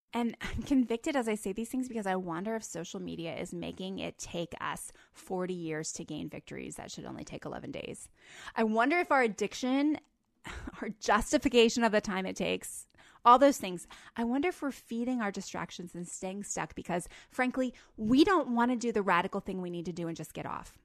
And I'm convicted as I say these things because I wonder if social media is making it take us 40 years to gain victories that should only take 11 days. I wonder if our addiction, our justification of the time it takes, all those things, I wonder if we're feeding our distractions and staying stuck because, frankly, we don't want to do the radical thing we need to do and just get off.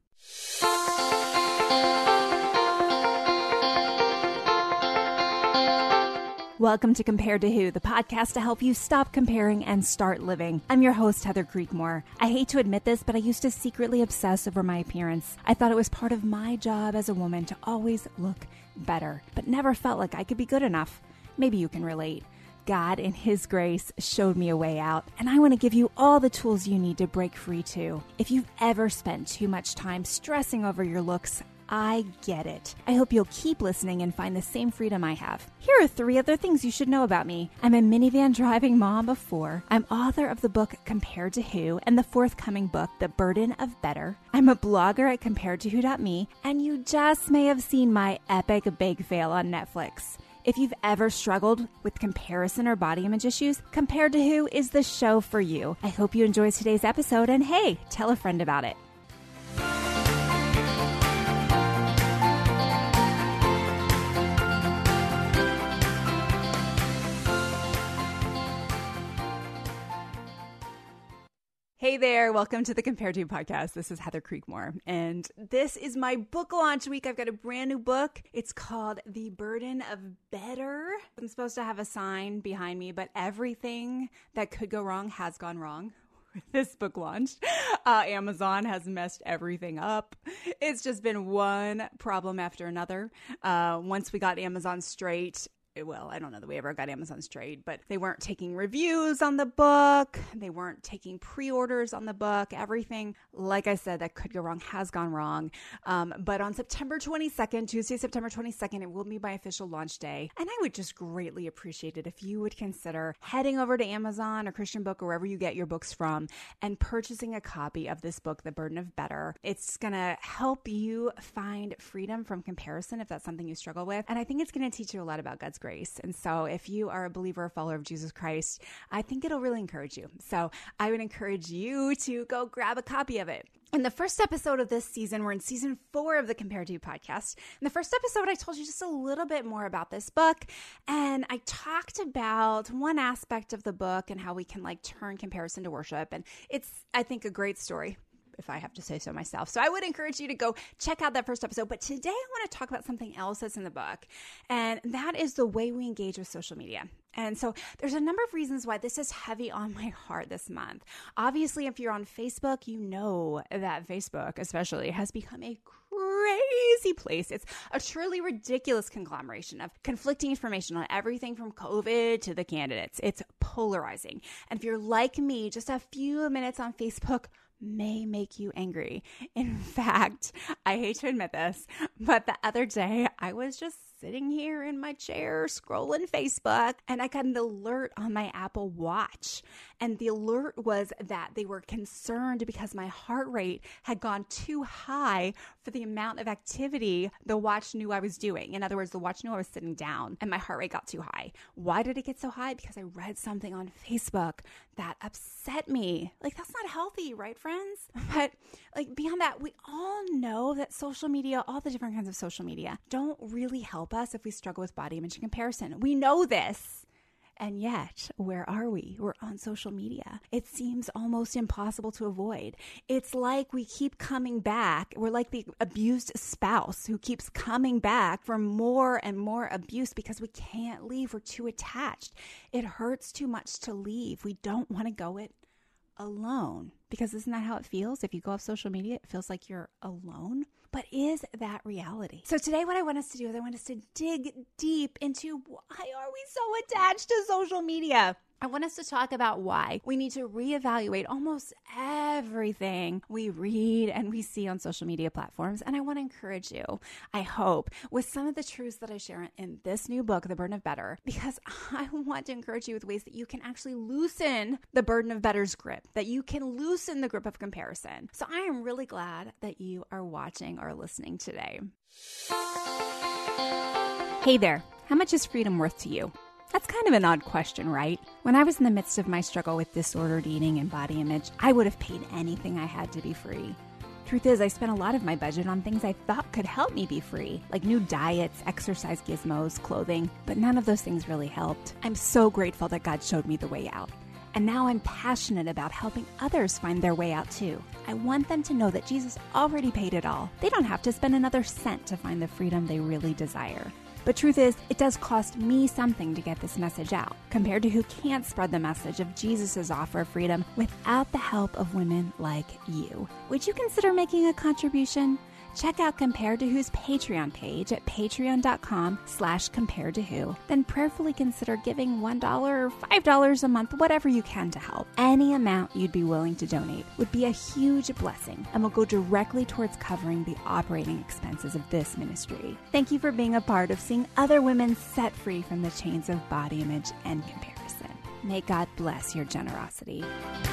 Welcome to Compared to Who, the podcast to help you stop comparing and start living. I'm your host, Heather Creekmore. I hate to admit this, but I used to secretly obsess over my appearance. I thought it was part of my job as a woman to always look better, but never felt like I could be good enough. Maybe you can relate. God, in His grace, showed me a way out, and I want to give you all the tools you need to break free too. If you've ever spent too much time stressing over your looks, I get it. I hope you'll keep listening and find the same freedom I have. Here are 3 other things you should know about me. I'm a minivan driving mom of 4. I'm author of the book Compared to Who and the forthcoming book, The Burden of Better. I'm a blogger at comparedtowho.me, and you just may have seen my epic bake fail on Netflix. If you've ever struggled with comparison or body image issues, Compared to Who is the show for you. I hope you enjoyed today's episode, and hey, tell a friend about it. Hey there, welcome to the Compared to podcast. This is Heather Creekmore, and this is my book launch week. I've got a brand new book. It's called The Burden of Better. I'm supposed to have a sign behind me, but everything that could go wrong has gone wrong. This book launched. Amazon has messed everything up. It's just been one problem after another. Once we got Amazon straight, well, I don't know that we ever got Amazon straight, but they weren't taking reviews on the book. They weren't taking pre-orders on the book. Everything, like I said, that could go wrong has gone wrong. But on September 22nd, Tuesday, September 22nd, it will be my official launch day. And I would just greatly appreciate it if you would consider heading over to Amazon or Christian Book or wherever you get your books from and purchasing a copy of this book, The Burden of Better. It's going to help you find freedom from comparison if that's something you struggle with. And I think it's going to teach you a lot about God's grace. And so if you are a believer or follower of Jesus Christ, I think it'll really encourage you. So I would encourage you to go grab a copy of it. In the first episode of this season, we're in season 4 of the Compared to You podcast. In the first episode, I told you just a little bit more about this book. And I talked about one aspect of the book and how we can turn comparison to worship. And it's, I think, a great story, if I have to say so myself. So I would encourage you to go check out that first episode. But today I want to talk about something else that's in the book, and that is the way we engage with social media. And so there's a number of reasons why this is heavy on my heart this month. Obviously, if you're on Facebook, you know that Facebook especially has become a crazy place. It's a truly ridiculous conglomeration of conflicting information on everything from COVID to the candidates. It's polarizing. And if you're like me, just a few minutes on Facebook may make you angry. In fact, I hate to admit this, but the other day I was just sitting here in my chair scrolling Facebook, and I got an alert on my Apple Watch. And the alert was that they were concerned because my heart rate had gone too high for the amount of activity the watch knew I was doing. In other words, the watch knew I was sitting down and my heart rate got too high. Why did it get so high? Because I read something on Facebook that upset me. That's not healthy, right, friends? But beyond that, we all know that social media, all the different kinds of social media, don't really help us if we struggle with body image and comparison. We know this. And yet, where are we? We're on social media. It seems almost impossible to avoid. It's like we keep coming back. We're like the abused spouse who keeps coming back for more and more abuse because we can't leave. We're too attached. It hurts too much to leave. We don't want to go it alone, because isn't that how it feels? If you go off social media, it feels like you're alone. But is that reality? So today what I want us to do is I want us to dig deep into why are we so attached to social media? I want us to talk about why we need to reevaluate almost everything we read and we see on social media platforms. And I want to encourage you, I hope, with some of the truths that I share in this new book, The Burden of Better, because I want to encourage you with ways that you can actually loosen the burden of better's grip, that you can loosen the grip of comparison. So I am really glad that you are watching or listening today. Hey there, how much is freedom worth to you? That's kind of an odd question, right? When I was in the midst of my struggle with disordered eating and body image, I would have paid anything I had to be free. Truth is, I spent a lot of my budget on things I thought could help me be free, like new diets, exercise gizmos, clothing, but none of those things really helped. I'm so grateful that God showed me the way out. And now I'm passionate about helping others find their way out too. I want them to know that Jesus already paid it all. They don't have to spend another cent to find the freedom they really desire. But truth is, it does cost me something to get this message out, compared to who can't spread the message of Jesus' offer of freedom without the help of women like you. Would you consider making a contribution? Check out Compared to Who's Patreon page at patreon.com/comparedtowho. Then prayerfully consider giving $1 or $5 a month, whatever you can to help. Any amount you'd be willing to donate would be a huge blessing and will go directly towards covering the operating expenses of this ministry. Thank you for being a part of seeing other women set free from the chains of body image and comparison. May God bless your generosity.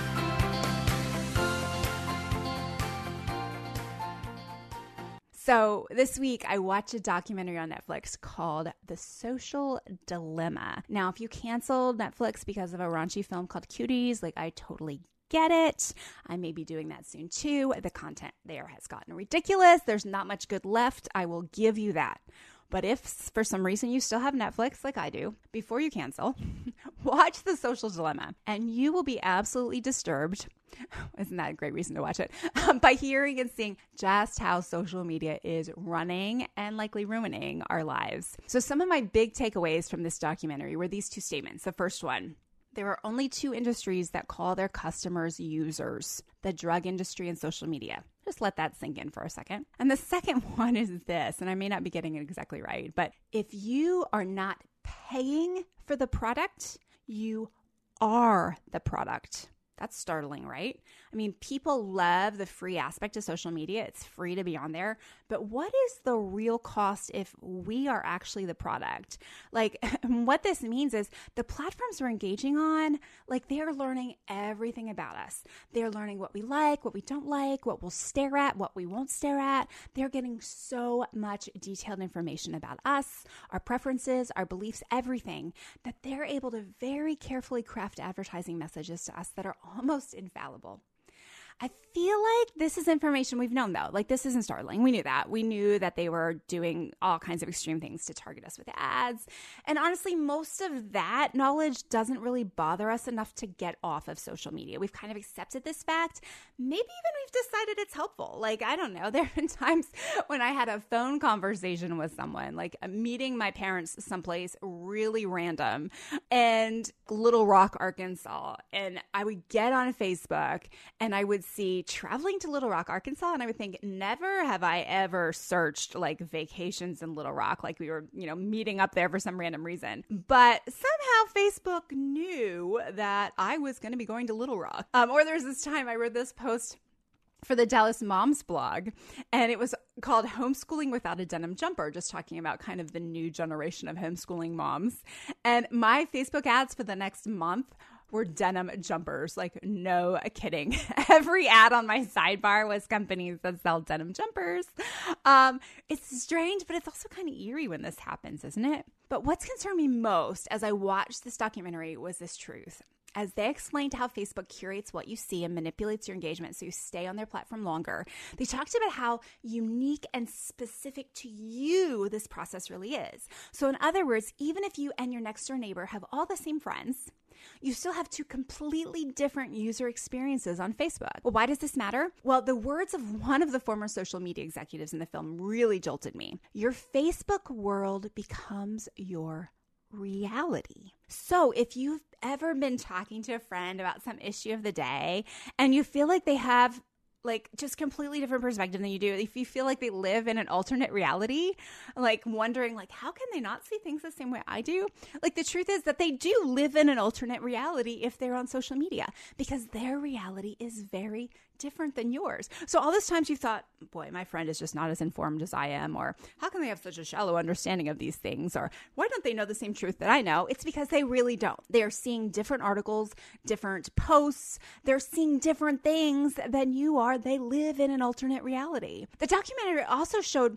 So this week, I watched a documentary on Netflix called The Social Dilemma. Now, if you canceled Netflix because of a raunchy film called Cuties, like, I totally get it. I may be doing that soon too. The content there has gotten ridiculous. There's not much good left. I will give you that. But if for some reason you still have Netflix like I do, before you cancel, watch The Social Dilemma and you will be absolutely disturbed. Isn't that a great reason to watch it? By hearing and seeing just how social media is running and likely ruining our lives. So some of my big takeaways from this documentary were these two statements. The first one: there are only two industries that call their customers users: the drug industry and social media. Just let that sink in for a second. And the second one is this, and I may not be getting it exactly right, but if you are not paying for the product, you are the product. That's startling, right? I mean, people love the free aspect of social media. It's free to be on there. But what is the real cost if we are actually the product? Like, what this means is the platforms we're engaging on, like, they're learning everything about us. They're learning what we like, what we don't like, what we'll stare at, what we won't stare at. They're getting so much detailed information about us, our preferences, our beliefs, everything, that they're able to very carefully craft advertising messages to us that are almost infallible. I feel like this is information we've known, though. Like, this isn't startling. We knew that. We knew that they were doing all kinds of extreme things to target us with ads. And honestly, most of that knowledge doesn't really bother us enough to get off of social media. We've kind of accepted this fact. Maybe even we've decided it's helpful. Like, I don't know. There have been times when I had a phone conversation with someone, like meeting my parents someplace really random in Little Rock, Arkansas. And I would get on Facebook and I would see traveling to Little Rock, Arkansas, and I would think, never have I ever searched like vacations in Little Rock, like we were, meeting up there for some random reason. But somehow Facebook knew that I was going to be going to Little Rock. Or there's this time I wrote this post for the Dallas Moms blog, and it was called Homeschooling Without a Denim Jumper, just talking about kind of the new generation of homeschooling moms. And my Facebook ads for the next month were denim jumpers. Like, no kidding. Every ad on my sidebar was companies that sell denim jumpers. It's strange, but it's also kind of eerie when this happens, isn't it? But what's concerned me most as I watched this documentary was this truth. As they explained how Facebook curates what you see and manipulates your engagement so you stay on their platform longer, they talked about how unique and specific to you this process really is. So in other words, even if you and your next door neighbor have all the same friends, you still have two completely different user experiences on Facebook. Well, why does this matter? Well, the words of one of the former social media executives in the film really jolted me. Your Facebook world becomes your reality. So if you've ever been talking to a friend about some issue of the day and you feel like they have like just completely different perspective than you do, if you feel like they live in an alternate reality, like wondering like, how can they not see things the same way I do? Like, the truth is that they do live in an alternate reality if they're on social media, because their reality is very different than yours. So all those times you thought, boy, my friend is just not as informed as I am, or how can they have such a shallow understanding of these things, or why don't they know the same truth that I know? It's because they really don't. They are seeing different articles, different posts. They're seeing different things than you are. They live in an alternate reality. The documentary also showed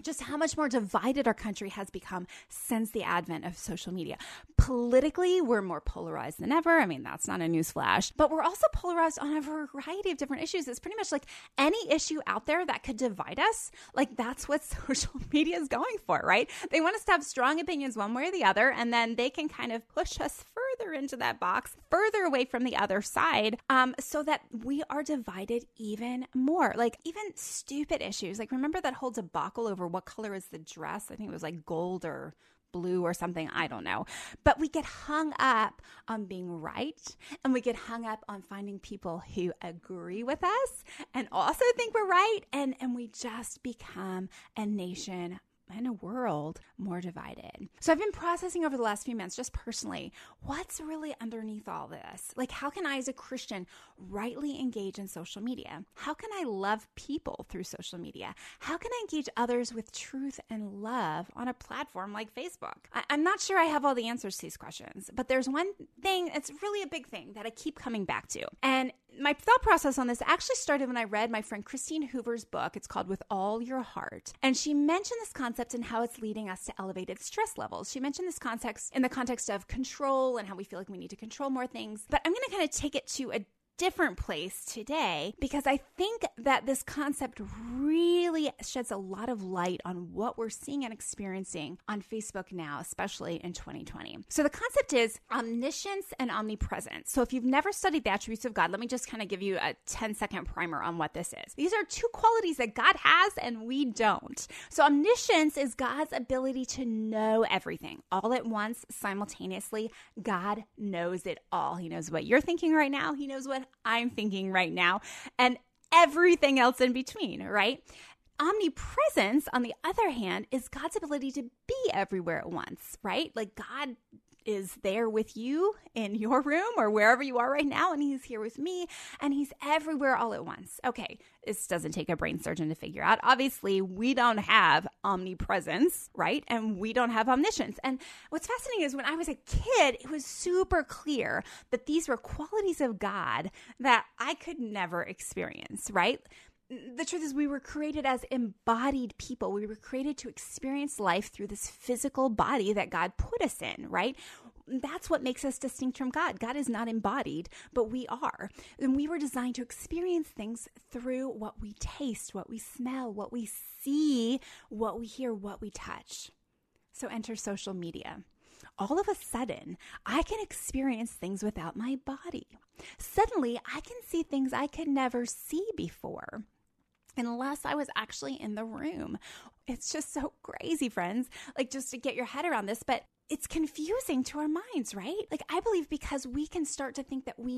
just how much more divided our country has become since the advent of social media. Politically, we're more polarized than ever. I mean, that's not a newsflash, but we're also polarized on a variety of different issues. It's pretty much like any issue out there that could divide us, like that's what social media is going for, right? They want us to have strong opinions one way or the other, and then they can kind of push us further into that box, further away from the other side, so that we are divided even more. Like even stupid issues. Like remember that whole debacle over what color is the dress? I think it was like gold or blue or something. I don't know. But we get hung up on being right. And we get hung up on finding people who agree with us and also think we're right. And we just become a nation and a world more divided. So I've been processing over the last few months, just personally, what's really underneath all this? Like, how can I as a Christian rightly engage in social media? How can I love people through social media? How can I engage others with truth and love on a platform like Facebook? I'm not sure I have all the answers to these questions, but there's one thing, it's really a big thing that I keep coming back to. And my thought process on this actually started when I read my friend Christine Hoover's book. It's called With All Your Heart. And she mentioned this concept and how it's leading us to elevated stress levels. She mentioned this context in the context of control and how we feel like we need to control more things. But I'm going to kind of take it to a different place today because I think that this concept really sheds a lot of light on what we're seeing and experiencing on Facebook now, especially in 2020. So the concept is omniscience and omnipresence. So if you've never studied the attributes of God, let me just kind of give you a 10-second primer on what this is. These are two qualities that God has and we don't. So omniscience is God's ability to know everything all at once, simultaneously. God knows it all. He knows what you're thinking right now. He knows what I'm thinking right now, and everything else in between, right? Omnipresence, on the other hand, is God's ability to be everywhere at once, right? Like God is there with you in your room or wherever you are right now, and he's here with me, and he's everywhere all at once. Okay, this doesn't take a brain surgeon to figure out. Obviously, we don't have omnipresence, right? And we don't have omniscience. And what's fascinating is when I was a kid, it was super clear that these were qualities of God that I could never experience, right? The truth is we were created as embodied people. We were created to experience life through this physical body that God put us in, right? That's what makes us distinct from God. God is not embodied, but we are. And we were designed to experience things through what we taste, what we smell, what we see, what we hear, what we touch. So enter social media. All of a sudden, I can experience things without my body. Suddenly, I can see things I could never see before, unless I was actually in the room. It's just so crazy, friends, like just to get your head around this, but it's confusing to our minds, right? Like I believe because we can start to think that we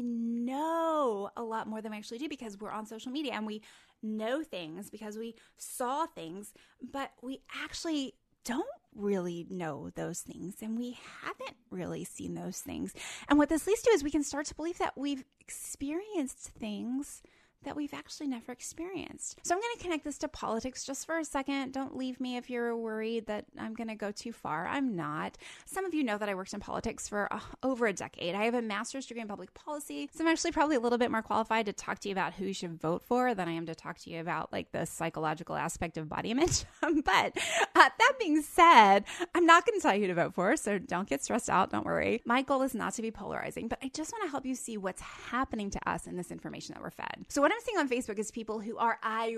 know a lot more than we actually do because we're on social media and we know things because we saw things, but we actually don't really know those things and we haven't really seen those things. And what this leads to is we can start to believe that we've experienced things that we've actually never experienced. So I'm going to connect this to politics just for a second. Don't leave me if you're worried that I'm going to go too far. I'm not. Some of you know that I worked in politics for over a decade. I have a master's degree in public policy, so I'm actually probably a little bit more qualified to talk to you about who you should vote for than I am to talk to you about like the psychological aspect of body image. But that being said, I'm not going to tell you who to vote for, so don't get stressed out. Don't worry. My goal is not to be polarizing, but I just want to help you see what's happening to us in this information that we're fed. So what I'm seeing on Facebook is people who are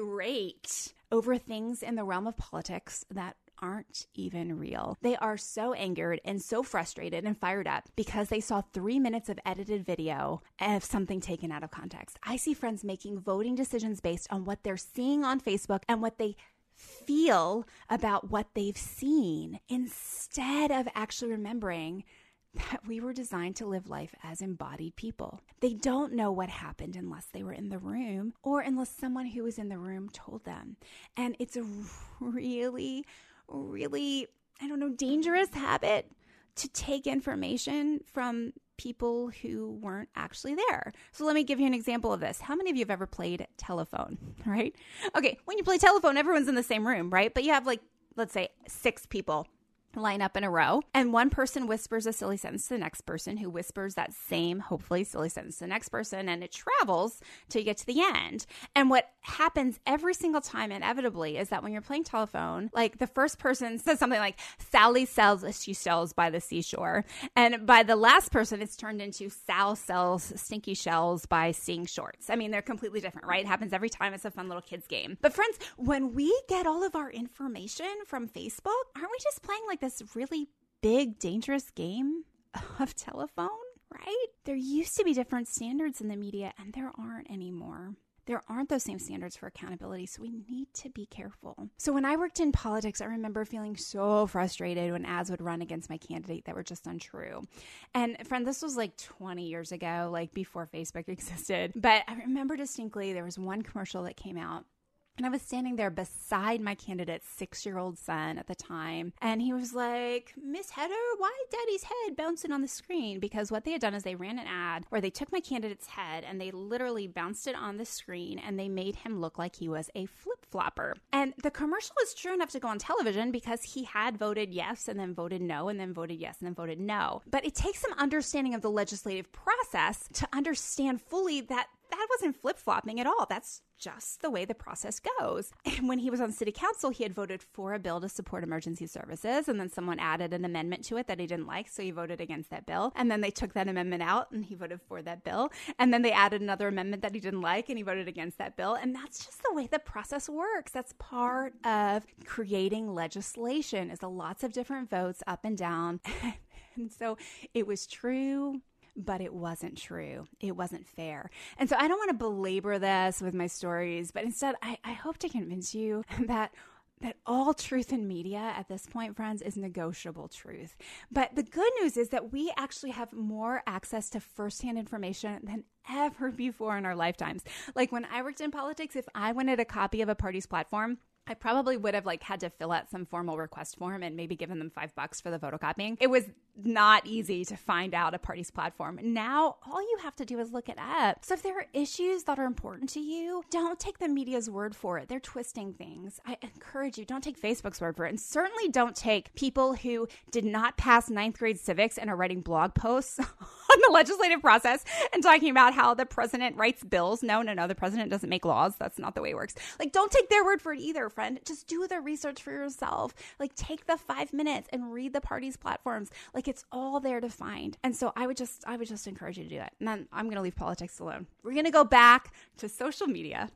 irate over things in the realm of politics that aren't even real. They are so angered and so frustrated and fired up because they saw 3 minutes of edited video of something taken out of context. I see friends making voting decisions based on what they're seeing on Facebook and what they feel about what they've seen instead of actually remembering that we were designed to live life as embodied people. They don't know what happened unless they were in the room or unless someone who was in the room told them. And it's a really, dangerous habit to take information from people who weren't actually there. So let me give you an example of this. How many of you have ever played telephone, right? Okay, when you play telephone, everyone's in the same room, right? But you have let's say 6 people line up in a row, and one person whispers a silly sentence to the next person, who whispers that same, hopefully, silly sentence to the next person, and it travels till you get to the end. And what happens every single time, inevitably, is that when you're playing telephone, like the first person says something like, Sally sells seashells by the seashore, and by the last person, it's turned into Sal sells stinky shells by seeing shorts. I mean, they're completely different, right? It happens every time. It's a fun little kids game. But friends, when we get all of our information from Facebook, aren't we just playing like this really big, dangerous game of telephone, right? There used to be different standards in the media, and there aren't anymore. There aren't those same standards for accountability, so we need to be careful. So when I worked in politics, I remember feeling so frustrated when ads would run against my candidate that were just untrue. And friend, this was like 20 years ago, like before Facebook existed. But I remember distinctly there was one commercial that came out, and I was standing there beside my candidate's 6-year-old son at the time. And he was like, Miss Heather, why daddy's head bouncing on the screen? Because what they had done is they ran an ad where they took my candidate's head and they literally bounced it on the screen, and they made him look like he was a flip-flopper. And the commercial was true enough to go on television because he had voted yes and then voted no and then voted yes and then voted no. But it takes some understanding of the legislative process to understand fully that that wasn't flip-flopping at all. That's just the way the process goes. And when he was on city council, he had voted for a bill to support emergency services, and then someone added an amendment to it that he didn't like, so he voted against that bill. And then they took that amendment out, and he voted for that bill. And then they added another amendment that he didn't like, and he voted against that bill. And that's just the way the process works. That's part of creating legislation, is lots of different votes up and down. And so it was true, but it wasn't true. It wasn't fair. And so I don't want to belabor this with my stories, but instead I hope to convince you that all truth in media at this point, friends, is negotiable truth. But the good news is that we actually have more access to firsthand information than ever before in our lifetimes. Like when I worked in politics, if I wanted a copy of a party's platform, I probably would have had to fill out some formal request form and maybe given them $5 for the photocopying. It was not easy to find out a party's platform. Now, all you have to do is look it up. So if there are issues that are important to you, don't take the media's word for it. They're twisting things. I encourage you, don't take Facebook's word for it. And certainly don't take people who did not pass 9th grade civics and are writing blog posts on the legislative process and talking about how the president writes bills. No, the president doesn't make laws. That's not the way it works. Don't take their word for it either, friend. Just do the research for yourself. Take the 5 minutes and read the party's platforms. It's all there to find. And so I would just encourage you to do that. And then I'm going to leave politics alone. We're going to go back to social media,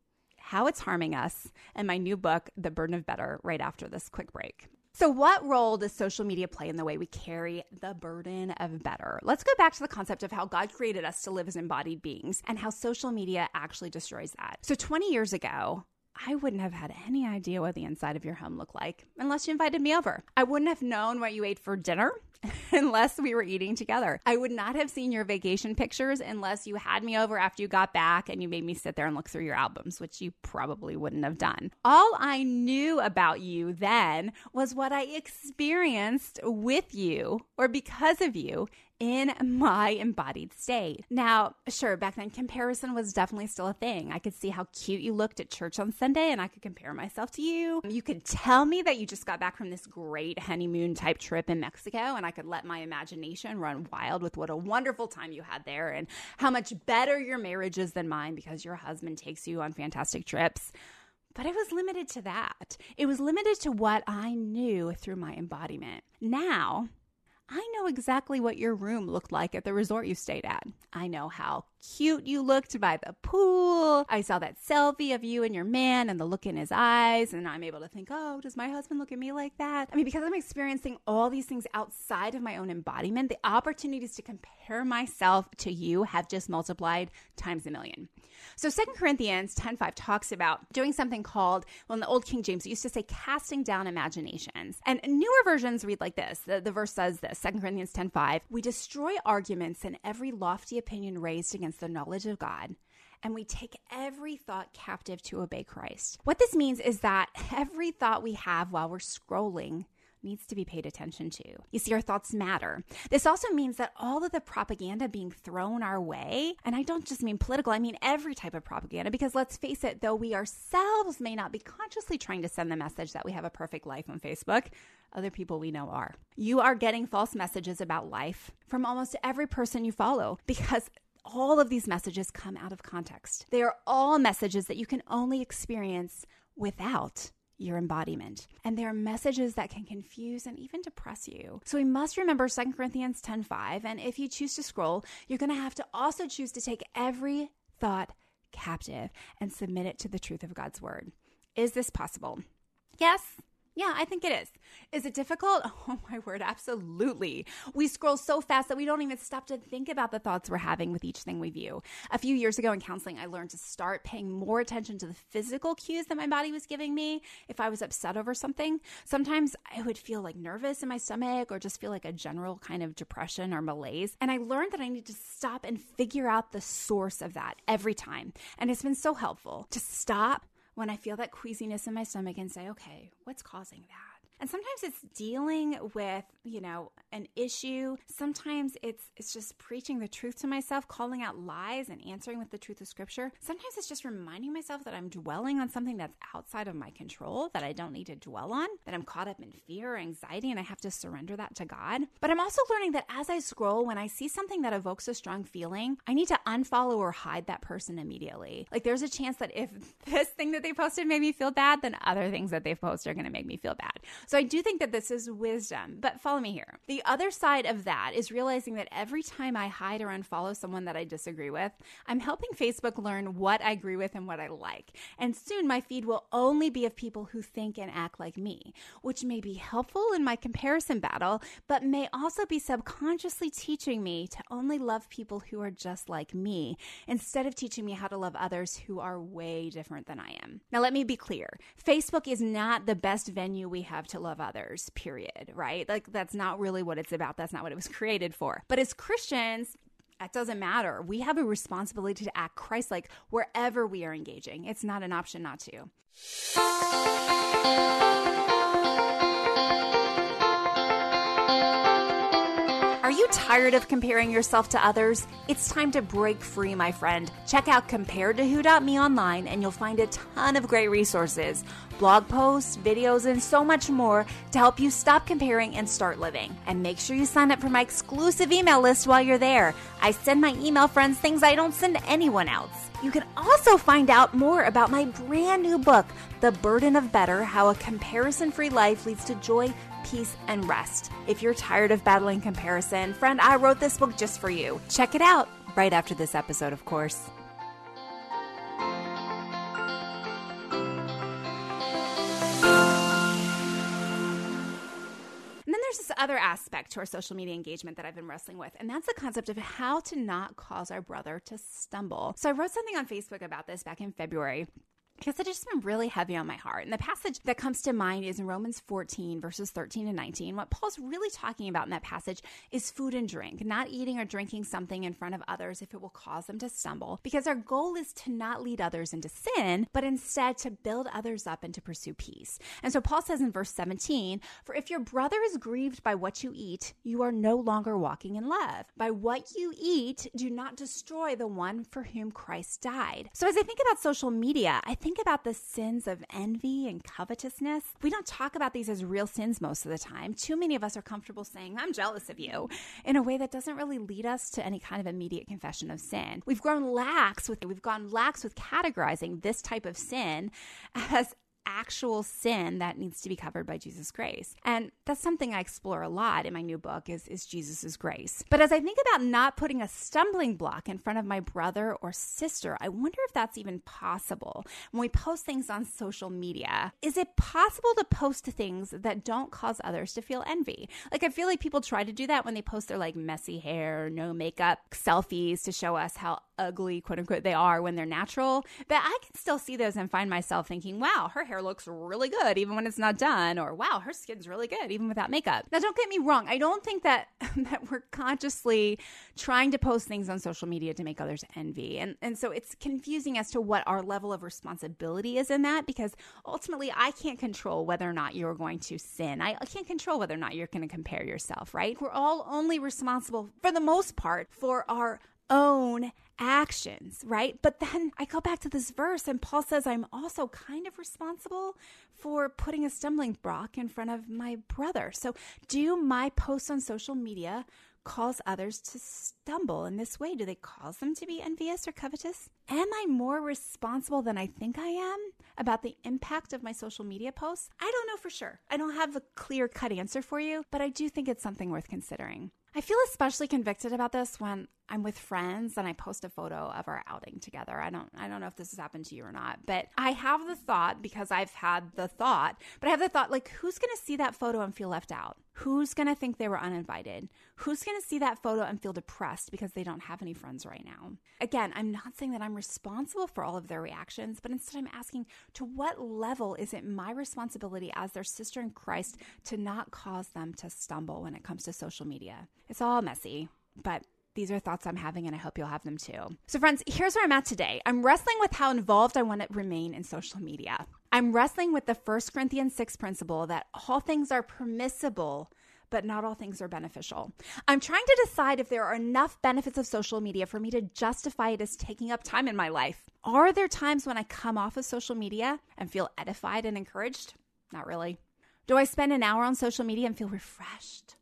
how it's harming us, and my new book, The Burden of Better, right after this quick break. So what role does social media play in the way we carry the burden of better? Let's go back to the concept of how God created us to live as embodied beings and how social media actually destroys that. So 20 years ago, I wouldn't have had any idea what the inside of your home looked like unless you invited me over. I wouldn't have known what you ate for dinner unless we were eating together. I would not have seen your vacation pictures unless you had me over after you got back and you made me sit there and look through your albums, which you probably wouldn't have done. All I knew about you then was what I experienced with you or because of you in my embodied state. Now, sure, back then comparison was definitely still a thing. I could see how cute you looked at church on Sunday and I could compare myself to you. You could tell me that you just got back from this great honeymoon type trip in Mexico and I could let my imagination run wild with what a wonderful time you had there and how much better your marriage is than mine because your husband takes you on fantastic trips. But it was limited to that. It was limited to what I knew through my embodiment. Now, I know exactly what your room looked like at the resort you stayed at. I know how cute you looked by the pool. I saw that selfie of you and your man and the look in his eyes. And I'm able to think, oh, does my husband look at me like that? I mean, because I'm experiencing all these things outside of my own embodiment, the opportunities to compare myself to you have just multiplied times a million. So 2 Corinthians 10:5 talks about doing something called, well, in the old King James, it used to say casting down imaginations. And newer versions read like this. The verse says this, 2 Corinthians 10:5, we destroy arguments and every lofty opinion raised against the knowledge of God, and we take every thought captive to obey Christ. What this means is that every thought we have while we're scrolling needs to be paid attention to. You see, our thoughts matter. This also means that all of the propaganda being thrown our way, and I don't just mean political, I mean every type of propaganda, because let's face it, though we ourselves may not be consciously trying to send the message that we have a perfect life on Facebook, other people we know are. You are getting false messages about life from almost every person you follow, because all of these messages come out of context. They are all messages that you can only experience without your embodiment. And they are messages that can confuse and even depress you. So we must remember 2 Corinthians 10:5. And if you choose to scroll, you're going to have to also choose to take every thought captive and submit it to the truth of God's word. Is this possible? Yes. Yeah, I think it is. Is it difficult? Oh my word, absolutely. We scroll so fast that we don't even stop to think about the thoughts we're having with each thing we view. A few years ago in counseling, I learned to start paying more attention to the physical cues that my body was giving me if I was upset over something. Sometimes I would feel like nervous in my stomach or just feel like a general kind of depression or malaise. And I learned that I need to stop and figure out the source of that every time. And it's been so helpful to stop when I feel that queasiness in my stomach and say, okay, what's causing that? And sometimes it's dealing with, an issue. Sometimes it's just preaching the truth to myself, calling out lies and answering with the truth of Scripture. Sometimes it's just reminding myself that I'm dwelling on something that's outside of my control, that I don't need to dwell on, that I'm caught up in fear or anxiety and I have to surrender that to God. But I'm also learning that as I scroll, when I see something that evokes a strong feeling, I need to unfollow or hide that person immediately. Like there's a chance that if this thing that they posted made me feel bad, then other things that they've posted are going to make me feel bad. So I do think that this is wisdom, but follow me here. The other side of that is realizing that every time I hide or unfollow someone that I disagree with, I'm helping Facebook learn what I agree with and what I like. And soon my feed will only be of people who think and act like me, which may be helpful in my comparison battle, but may also be subconsciously teaching me to only love people who are just like me, instead of teaching me how to love others who are way different than I am. Now, let me be clear. Facebook is not the best venue we have to love others, period, right? Like that's not really what it's about. That's not what it was created for. But as Christians, that doesn't matter. We have a responsibility to act Christ-like wherever we are engaging. It's not an option not to. Are you tired of comparing yourself to others? It's time to break free, my friend. Check out comparedtowho.me online and you'll find a ton of great resources, blog posts, videos, and so much more to help you stop comparing and start living. And make sure you sign up for my exclusive email list while you're there. I send my email friends things I don't send anyone else. You can also find out more about my brand new book, The Burden of Better: How a Comparison-Free Life Leads to Joy, Peace, and Rest. If you're tired of battling comparison, friend, I wrote this book just for you. Check it out right after this episode, of course. And then there's this other aspect to our social media engagement that I've been wrestling with, and that's the concept of how to not cause our brother to stumble. So I wrote something on Facebook about this back in February, because it just been really heavy on my heart. And the passage that comes to mind is in Romans 14, verses 13 and 19. What Paul's really talking about in that passage is food and drink, not eating or drinking something in front of others if it will cause them to stumble, because our goal is to not lead others into sin, but instead to build others up and to pursue peace. And so Paul says in verse 17, "For if your brother is grieved by what you eat, you are no longer walking in love. By what you eat, do not destroy the one for whom Christ died." So as I think about social media, I think about the sins of envy and covetousness. We don't talk about these as real sins most of the time. Too many of us are comfortable saying, "I'm jealous of you," in a way that doesn't really lead us to any kind of immediate confession of sin. We've gone lax with categorizing this type of sin as actual sin that needs to be covered by Jesus' grace. And that's something I explore a lot in my new book is Jesus' grace. But as I think about not putting a stumbling block in front of my brother or sister, I wonder if that's even possible. When we post things on social media, is it possible to post things that don't cause others to feel envy? Like I feel like people try to do that when they post their like messy hair, no makeup selfies to show us how ugly, quote unquote, they are when they're natural. But I can still see those and find myself thinking, wow, her hair looks really good even when it's not done. Or wow, her skin's really good even without makeup. Now, don't get me wrong. I don't think that we're consciously trying to post things on social media to make others envy. And so it's confusing as to what our level of responsibility is in that, because ultimately I can't control whether or not you're going to sin. I can't control whether or not you're going to compare yourself, right? We're all only responsible for the most part for our own actions, right? But then I go back to this verse and Paul says, I'm also kind of responsible for putting a stumbling block in front of my brother. So do my posts on social media cause others to stumble in this way? Do they cause them to be envious or covetous? Am I more responsible than I think I am about the impact of my social media posts? I don't know for sure. I don't have a clear-cut answer for you, but I do think it's something worth considering. I feel especially convicted about this when I'm with friends and I post a photo of our outing together. I don't know if this has happened to you or not, but I have the thought, because I've had the thought, but I have the thought, like, who's going to see that photo and feel left out? Who's going to think they were uninvited? Who's going to see that photo and feel depressed because they don't have any friends right now? Again, I'm not saying that I'm responsible for all of their reactions, but instead I'm asking, to what level is it my responsibility as their sister in Christ to not cause them to stumble when it comes to social media? It's all messy, but these are thoughts I'm having, and I hope you'll have them too. So friends, here's where I'm at today. I'm wrestling with how involved I want to remain in social media. I'm wrestling with the 1 Corinthians 6 principle that all things are permissible, but not all things are beneficial. I'm trying to decide if there are enough benefits of social media for me to justify it as taking up time in my life. Are there times when I come off of social media and feel edified and encouraged? Not really. Do I spend an hour on social media and feel refreshed?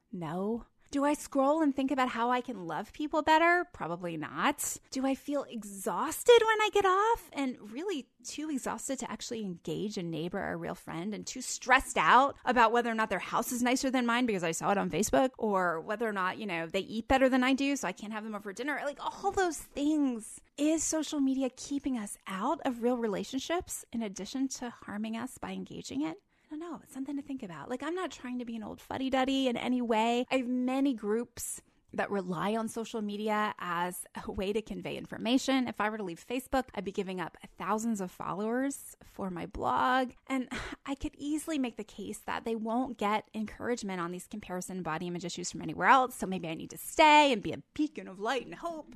No. Do I scroll and think about how I can love people better? Probably not. Do I feel exhausted when I get off, and really too exhausted to actually engage a neighbor or a real friend, and too stressed out about whether or not their house is nicer than mine because I saw it on Facebook, or whether or not, they eat better than I do so I can't have them over for dinner? Like, all those things. Is social media keeping us out of real relationships in addition to harming us by engaging it? I don't know. It's something to think about. Like, I'm not trying to be an old fuddy-duddy in any way. I have many groups that rely on social media as a way to convey information. If I were to leave Facebook, I'd be giving up thousands of followers for my blog. And I could easily make the case that they won't get encouragement on these comparison body image issues from anywhere else. So maybe I need to stay and be a beacon of light and hope.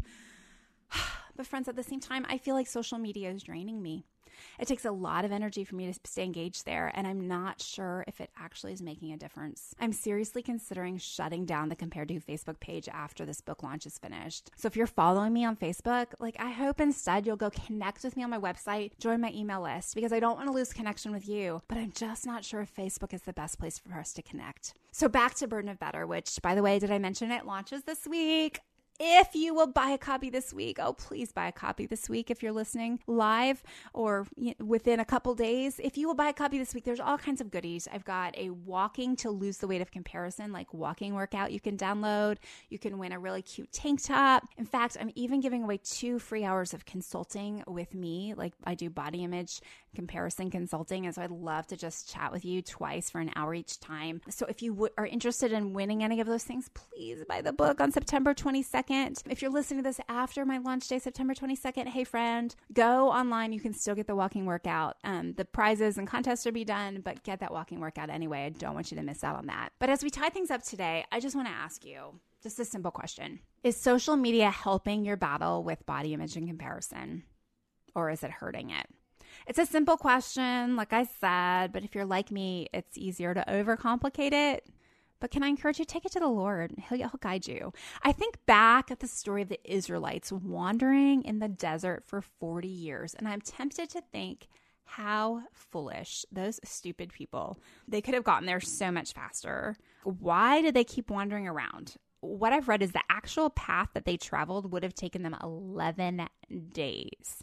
But friends, at the same time, I feel like social media is draining me. It takes a lot of energy for me to stay engaged there, and I'm not sure if it actually is making a difference. I'm seriously considering shutting down the Compared To Facebook page after this book launch is finished. So if you're following me on Facebook, I hope instead you'll go connect with me on my website, join my email list, because I don't want to lose connection with you, but I'm just not sure if Facebook is the best place for us to connect. So back to Burden of Better, which, by the way, did I mention it launches this week? If you will buy a copy this week, please buy a copy this week if you're listening live or within a couple days. If you will buy a copy this week, there's all kinds of goodies. I've got a walking to lose the weight of comparison, walking workout you can download. You can win a really cute tank top. In fact, I'm even giving away 2 free hours of consulting with me. I do body image comparison consulting, and so I'd love to just chat with you twice for an hour each time. So if you are interested in winning any of those things, please buy the book on September 22nd. If you're listening to this after my launch day, September 22nd, hey friend, go online. You can still get the walking workout. The prizes and contests will be done, but get that walking workout anyway. I don't want you to miss out on that. But as we tie things up today, I just want to ask you just a simple question. Is social media helping your battle with body image and comparison, or is it hurting it? It's a simple question, like I said, but if you're like me, it's easier to overcomplicate it. But can I encourage you, take it to the Lord. He'll guide you. I think back at the story of the Israelites wandering in the desert for 40 years, and I'm tempted to think how foolish, those stupid people. They could have gotten there so much faster. Why did they keep wandering around? What I've read is the actual path that they traveled would have taken them 11 days.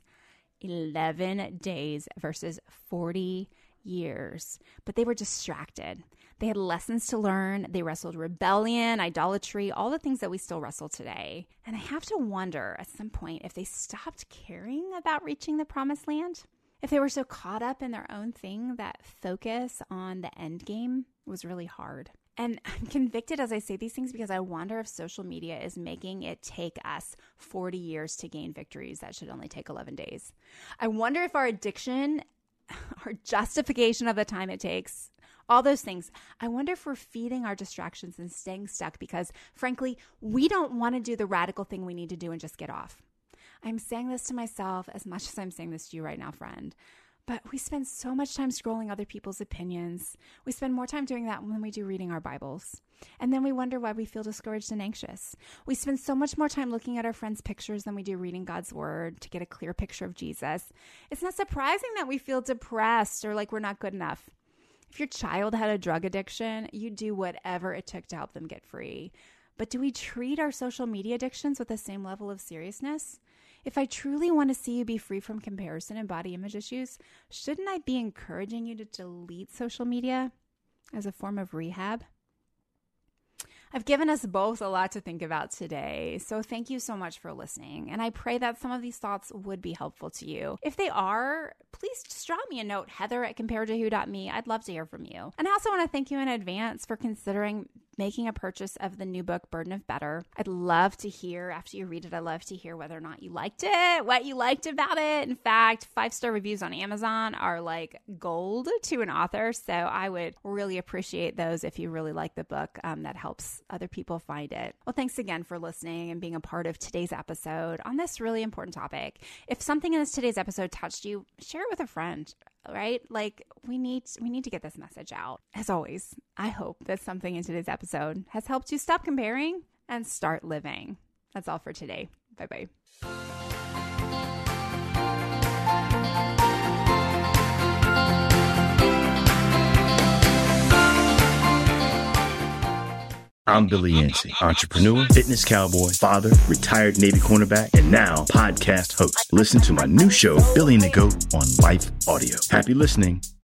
11 days versus 40 years. But they were distracted. They had lessons to learn. They wrestled rebellion, idolatry, all the things that we still wrestle today. And I have to wonder at some point if they stopped caring about reaching the promised land. If they were so caught up in their own thing that focus on the end game was really hard. And I'm convicted as I say these things because I wonder if social media is making it take us 40 years to gain victories that should only take 11 days. I wonder if our addiction, our justification of the time it takes, all those things, I wonder if we're feeding our distractions and staying stuck because, frankly, we don't want to do the radical thing we need to do and just get off. I'm saying this to myself as much as I'm saying this to you right now, friend. But we spend so much time scrolling other people's opinions. We spend more time doing that than we do reading our Bibles. And then we wonder why we feel discouraged and anxious. We spend so much more time looking at our friends' pictures than we do reading God's word to get a clear picture of Jesus. It's not surprising that we feel depressed or like we're not good enough. If your child had a drug addiction, you'd do whatever it took to help them get free. But do we treat our social media addictions with the same level of seriousness? If I truly want to see you be free from comparison and body image issues, shouldn't I be encouraging you to delete social media as a form of rehab? I've given us both a lot to think about today, so thank you so much for listening, and I pray that some of these thoughts would be helpful to you. If they are, please just drop me a note, heather@comparedtowho.me. I'd love to hear from you. And I also want to thank you in advance for considering making a purchase of the new book, Burden of Better. I'd love to hear, after you read it, I'd love to hear whether or not you liked it, what you liked about it. In fact, 5-star reviews on Amazon are like gold to an author, so I would really appreciate those if you really like the book. That helps other people find it. Well, thanks again for listening and being a part of today's episode on this really important topic. If something in today's episode touched you, share it with a friend. Right? Like we need to get this message out. As always, I hope that something in today's episode has helped you stop comparing and start living. That's all for today. Bye-bye. I'm Billy Yancey, entrepreneur, fitness cowboy, father, retired Navy cornerback, and now podcast host. Listen to my new show, Billy and the Goat, on Life Audio. Happy listening.